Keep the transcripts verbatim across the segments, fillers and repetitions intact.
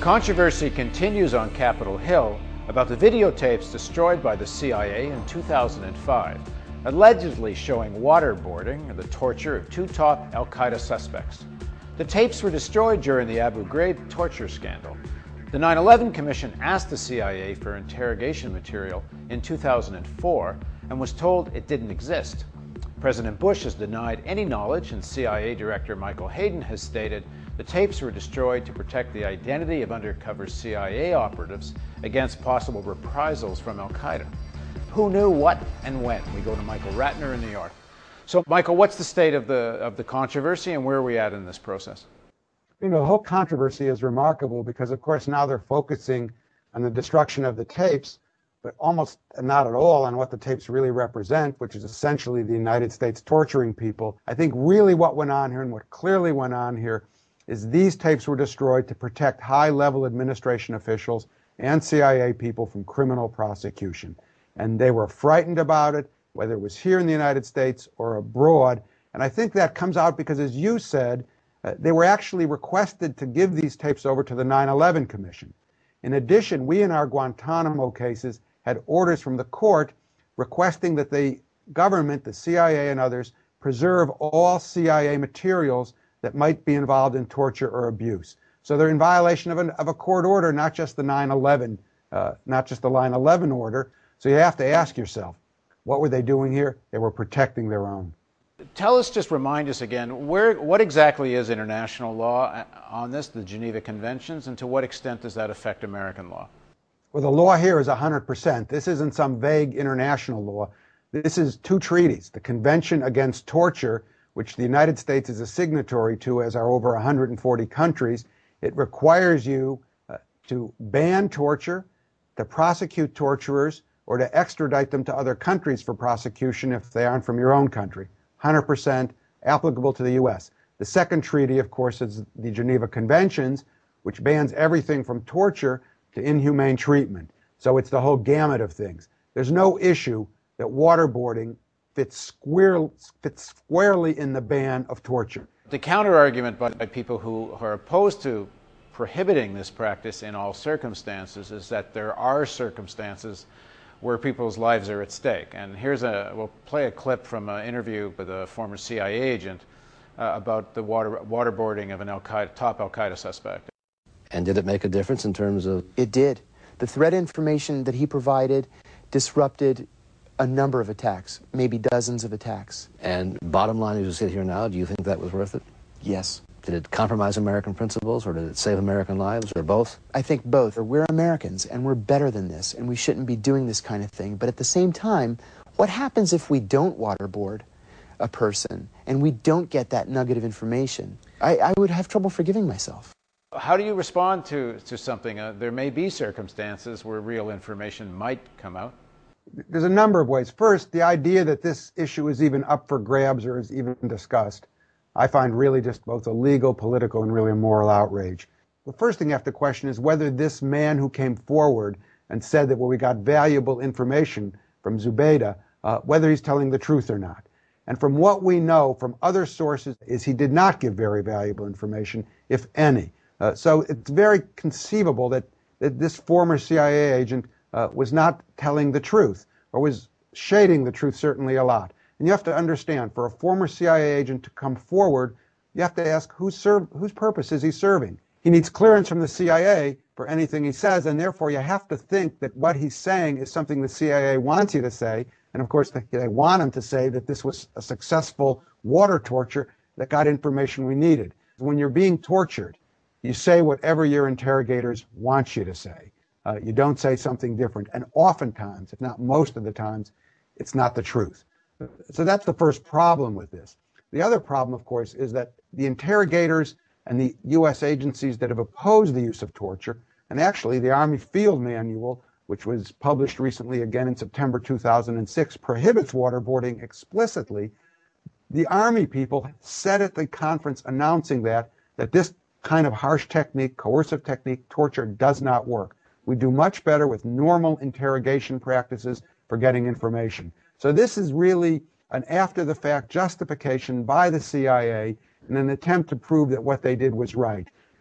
Controversy continues on Capitol Hill about the videotapes destroyed by the C I A in two thousand five, allegedly showing waterboarding and the torture of two top al-Qaeda suspects. The tapes were destroyed during the Abu Ghraib torture scandal. The nine eleven Commission asked the C I A for interrogation material in two thousand four and was told it didn't exist. President Bush has denied any knowledge, and C I A Director Michael Hayden has stated the tapes were destroyed to protect the identity of undercover C I A operatives against possible reprisals from al-Qaeda. Who knew what and when? We go to Michael Ratner in New York. So, Michael, what's the state of the of the controversy, and where are we at in this process? You know, the whole controversy is remarkable because, of course, now they're focusing on the destruction of the tapes, but almost not at all on what the tapes really represent, which is essentially the United States torturing people. I think really what went on here, and what clearly went on here, is these tapes were destroyed to protect high-level administration officials and C I A people from criminal prosecution. And they were frightened about it, whether it was here in the United States or abroad. And I think that comes out because, as you said, uh, they were actually requested to give these tapes over to the nine eleven Commission. In addition, we in our Guantanamo cases had orders from the court requesting that the government, the C I A and others, preserve all C I A materials that might be involved in torture or abuse. So they're in violation of, an, of a court order, not just the nine eleven, uh, not just the nine eleven order. So you have to ask yourself, what were they doing here? They were protecting their own. Tell us, just remind us again, where, what exactly is international law on this, the Geneva Conventions, and to what extent does that affect American law? Well, the law here is one hundred percent. This isn't some vague international law. This is two treaties, the Convention Against Torture, which the United States is a signatory to, as are over one hundred forty countries. It requires you uh, to ban torture, to prosecute torturers, or to extradite them to other countries for prosecution if they aren't from your own country. one hundred percent applicable to the U S. The second treaty, of course, is the Geneva Conventions, which bans everything from torture to inhumane treatment. So it's the whole gamut of things. There's no issue that waterboarding fits, square, fits squarely in the ban of torture. The counter-argument by, by people who are opposed to prohibiting this practice in all circumstances is that there are circumstances where people's lives are at stake. And here's a, we'll play a clip from an interview with a former C I A agent uh, about the water, waterboarding of an al-Qaeda, top al-Qaeda suspect. And did it make a difference in terms of? It did. The threat information that he provided disrupted a number of attacks, maybe dozens of attacks. And bottom line, as you sit here now, do you think that was worth it? Yes. Did it compromise American principles, or did it save American lives, or both? I think both. We're Americans, and we're better than this, and we shouldn't be doing this kind of thing. But at the same time, what happens if we don't waterboard a person, and we don't get that nugget of information? I, I would have trouble forgiving myself. How do you respond to, to something? Uh, there may be circumstances where real information might come out. There's a number of ways. First, the idea that this issue is even up for grabs or is even discussed, I find really just both a legal, political, and really a moral outrage. The first thing you have to question is whether this man who came forward and said that, well, we got valuable information from Zubaydah, uh, whether he's telling the truth or not. And from what we know from other sources is he did not give very valuable information, if any. Uh, so it's very conceivable that, that this former C I A agent uh, was not telling the truth, or was shading the truth certainly a lot. And you have to understand, for a former C I A agent to come forward, you have to ask whose, serve, whose purpose is he serving? He needs clearance from the C I A for anything he says, and therefore you have to think that what he's saying is something the C I A wants you to say. And of course, they, they want him to say that this was a successful water torture that got information we needed. When you're being tortured, you say whatever your interrogators want you to say. Uh, you don't say something different. And oftentimes, if not most of the times, it's not the truth. So that's the first problem with this. The other problem, of course, is that the interrogators and the U S agencies that have opposed the use of torture, and actually the Army Field Manual, which was published recently again in September two thousand six, prohibits waterboarding explicitly. The Army people said at the conference announcing that, that this kind of harsh technique, coercive technique, torture does not work. We do much better with normal interrogation practices for getting information. So this is really an after-the-fact justification by the C I A in an attempt to prove that what they did was right.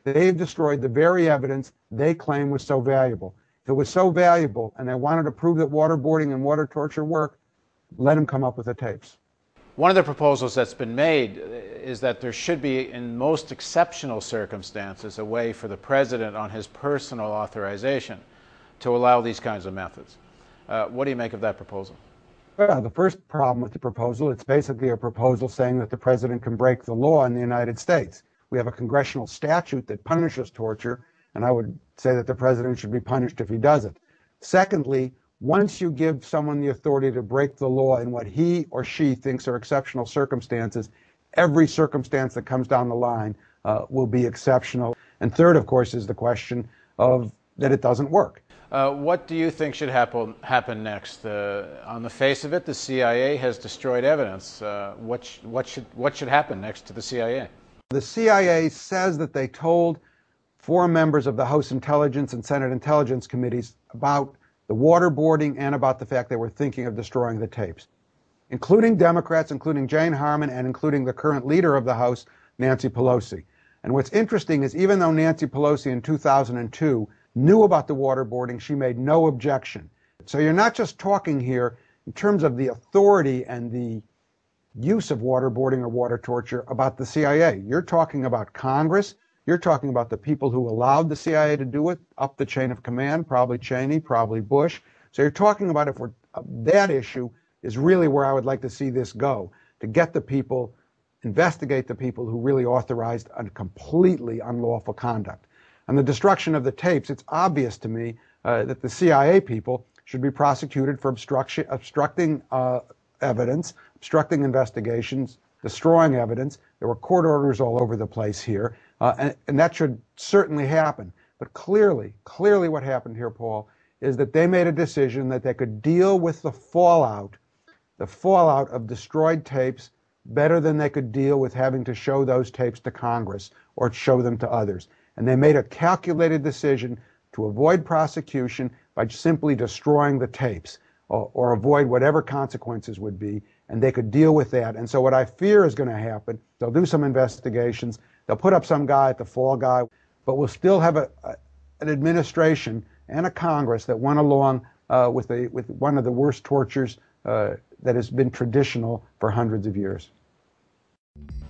They've destroyed the very evidence they claim was so valuable. If it was so valuable and they wanted to prove that waterboarding and water torture work, let them come up with the tapes. One of the proposals that's been made is that there should be, in most exceptional circumstances, a way for the president on his personal authorization to allow these kinds of methods. Uh, what do you make of that proposal? Well, the first problem with the proposal, it's basically a proposal saying that the president can break the law in the United States. We have a congressional statute that punishes torture, and I would say that the president should be punished if he does it. Secondly, once you give someone the authority to break the law in what he or she thinks are exceptional circumstances, every circumstance that comes down the line uh, will be exceptional. And third, of course, is the question of that it doesn't work. Uh, what do you think should happen, happen next? Uh, on the face of it, the C I A has destroyed evidence. Uh, what, sh what, should, what should happen next to the C I A? The C I A says that they told four members of the House Intelligence and Senate Intelligence Committees about the waterboarding and about the fact they were thinking of destroying the tapes, including Democrats, including Jane Harman, and including the current leader of the House, Nancy Pelosi. And what's interesting is even though Nancy Pelosi in two thousand two knew about the waterboarding, she made no objection. So you're not just talking here in terms of the authority and the use of waterboarding or water torture about the C I A. You're talking about Congress. You're talking about the people who allowed the C I A to do it up the chain of command, probably Cheney, probably Bush. So you're talking about if we're, uh, that issue is really where I would like to see this go, to get the people, investigate the people who really authorized a completely unlawful conduct. On the destruction of the tapes, it's obvious to me uh, that the C I A people should be prosecuted for obstruction, obstructing uh, evidence, obstructing investigations, destroying evidence. There were court orders all over the place here, uh, and, and that should certainly happen. But clearly, clearly what happened here, Paul, is that they made a decision that they could deal with the fallout, the fallout of destroyed tapes better than they could deal with having to show those tapes to Congress or show them to others. And they made a calculated decision to avoid prosecution by simply destroying the tapes or, or avoid whatever consequences would be, and they could deal with that. And so what I fear is going to happen, they'll do some investigations, they'll put up some guy at the fall guy, but we'll still have a, a, an administration and a Congress that went along uh, with, a, with one of the worst tortures uh, that has been traditional for hundreds of years.